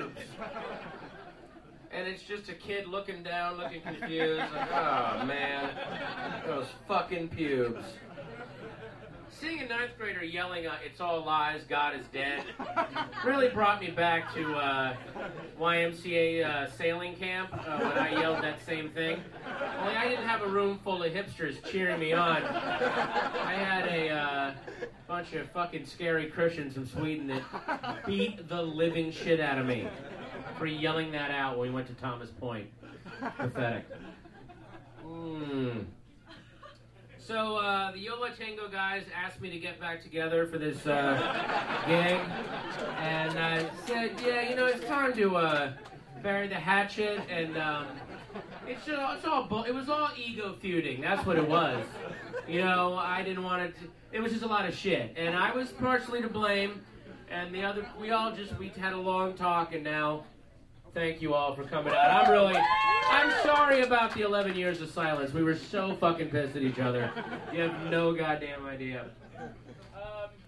pubes. And it's just a kid looking down, looking confused, like, oh man, those fucking pubes. Seeing a 9th grader yelling, it's all lies, God is dead, really brought me back to YMCA sailing camp when I yelled that same thing. Only I didn't have a room full of hipsters cheering me on. I had a bunch of fucking scary Christians from Sweden that beat the living shit out of me for yelling that out when we went to Thomas Point. Pathetic. So, the Yo La Tengo guys asked me to get back together for this gig, and I said, yeah, you know, it's time to bury the hatchet, and it was all ego feuding. That's what it was. You know, I didn't want it to, it was just a lot of shit, and I was partially to blame, and we had a long talk, and now, thank you all for coming out. I'm sorry about the 11 years of silence. We were so fucking pissed at each other. You have no goddamn idea.